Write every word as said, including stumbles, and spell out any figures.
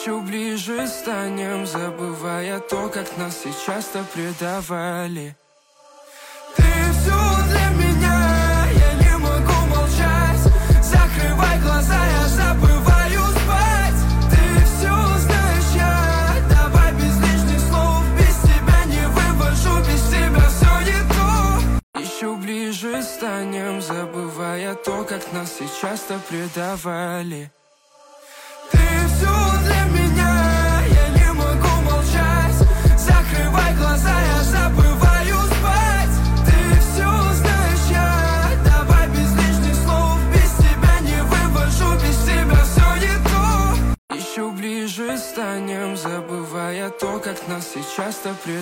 Еще ближе станем, забывая то, как нас все часто предавали. Ты все для меня, я не могу молчать. Закрывай глаза, я забываю спать. Ты все знаешь, я давай без лишних слов. Без тебя не вывожу, без тебя все не то. Еще ближе станем, забывая то, как нас все часто предавали. Ты все для меня, я не могу молчать. Закрывай глаза, я забываю спать. Ты все знаешь, я давай без лишних слов. Без тебя не вывожу, без тебя все не то. Еще ближе станем, забывая то, как нас все часто предавали.